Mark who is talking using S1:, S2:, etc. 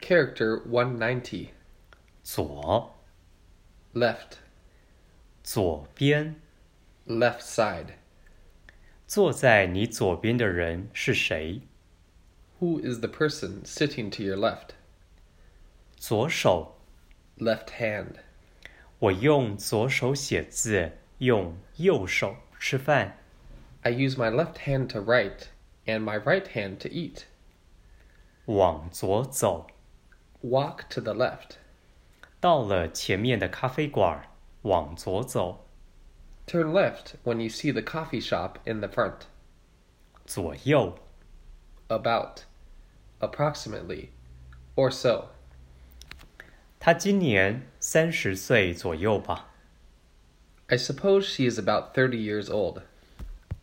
S1: character 190.
S2: 左
S1: Left,
S2: 左边
S1: left side.
S2: 坐在你左边的人是谁？
S1: Who is the person sitting to your left?
S2: 左手
S1: Left hand.
S2: 我用左手写字，用右手吃饭。
S1: I use my left hand to write and my right hand to eat.
S2: 往左走，
S1: Walk to the left.
S2: 到了前面的咖啡馆，往左走。
S1: Turn left when you see the coffee shop in the front.
S2: 左右，
S1: About, approximately, or so.
S2: 他今年30岁左右吧。
S1: I suppose she is about 30 years old.